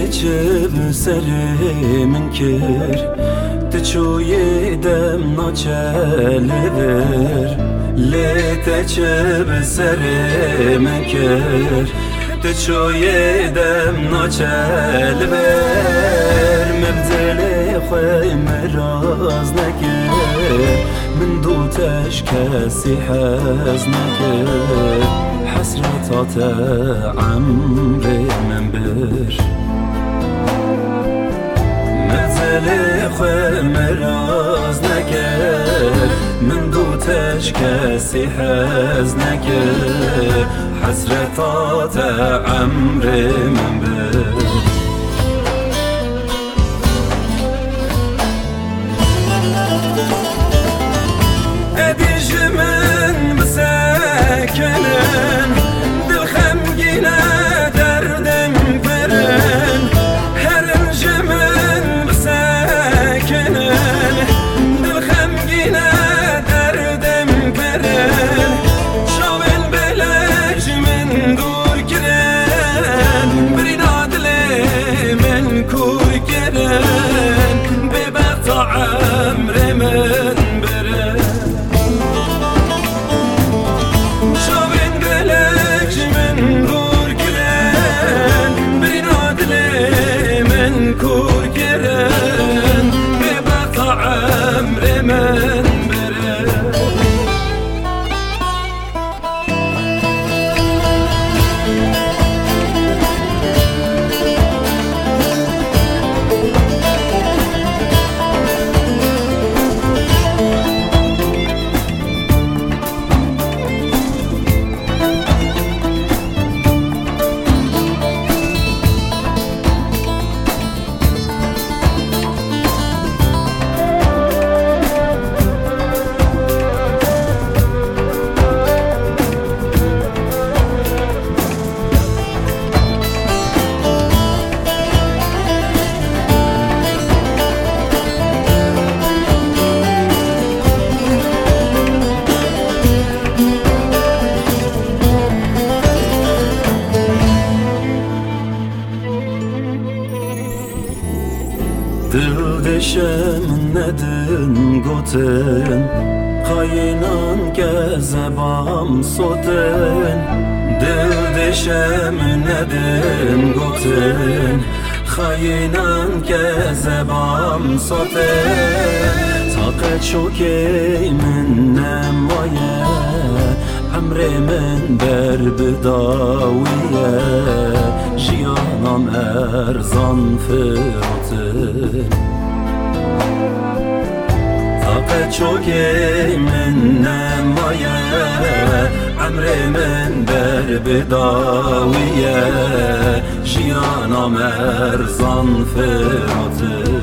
تچب سر من کر تچوی دم ناچلور لی تچب سر من کر تچوی دم ناچلور مبزل خوی مراز نکر من دوتش کسی حز نکر حسرتات عمر من بر مبزل خوی مراز نکر من دوتش کسی حز نکر حسرتات عمر من بر کنن دل خمگینه دردم برن هر انجمن بسکنن دل خمگینه دردم برن شاول بلج من دور کرن برین عدل من کور کرن ببقت عمر من برن كور كرن ببقى عمر من برن دل دشم ندن گوتن خاینان که زبام سوتن دل دشم ندن گوتن خاینان که زبام سوتن طاقت شوکی من نمایه عمر من بر بداویه جیانم ارزان فراتن طاقت شوکی من نمایه عمر من بر بداویه جیانم ارزان فراتن